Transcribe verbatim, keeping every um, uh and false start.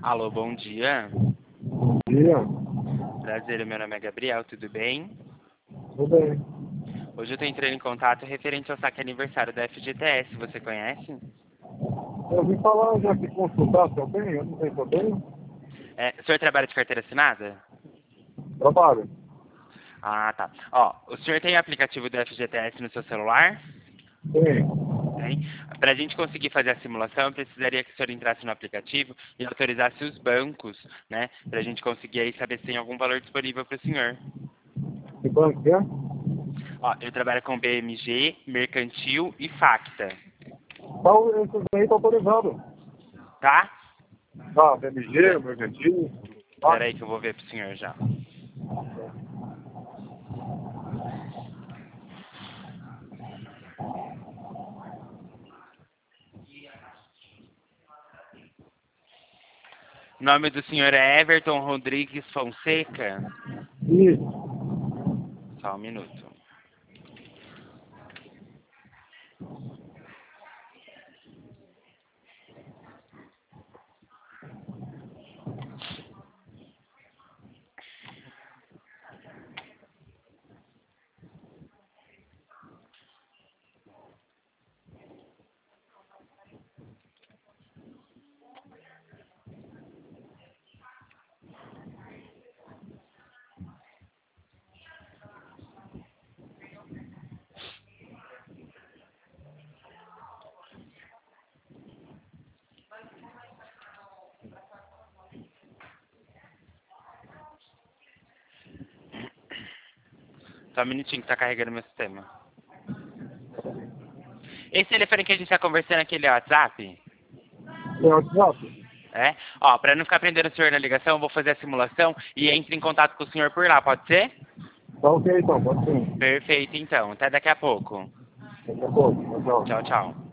Alô, bom dia. Bom dia. Prazer, meu nome é Gabriel, tudo bem? Tudo bem. Hoje eu estou entrando em contato referente ao saque aniversário da F G T S, você conhece? Eu ouvi falar já que consultar se eu tenho, eu não sei se eu tenho. É, o senhor trabalha de carteira assinada? Trabalho. Ah, tá. Ó, o senhor tem o aplicativo do F G T S no seu celular? Tenho. Tem. Para a gente conseguir fazer a simulação, eu precisaria que o senhor entrasse no aplicativo e autorizasse os bancos, né? Para a gente conseguir aí saber se tem algum valor disponível para o senhor. Que banco que é? Ó, eu trabalho com B M G, Mercantil e Facta, Qual esses aí tá autorizado? tá? Ah, B M G, Mercantil. Tá? Espera aí que eu vou ver pro senhor já. O nome do senhor é Everton Rodrigues Fonseca? Isso. Só um minuto. Só um minutinho que tá carregando meu sistema. Esse telefone que a gente tá conversando aqui, ele é WhatsApp? É WhatsApp? É? Ó, pra não ficar prendendo o senhor na ligação, eu vou fazer a simulação e entre em contato com o senhor por lá, pode ser? Tá ok então, pode ser. Perfeito, então. Até daqui a pouco. Daqui a pouco. Tchau, tchau. Tchau, tchau.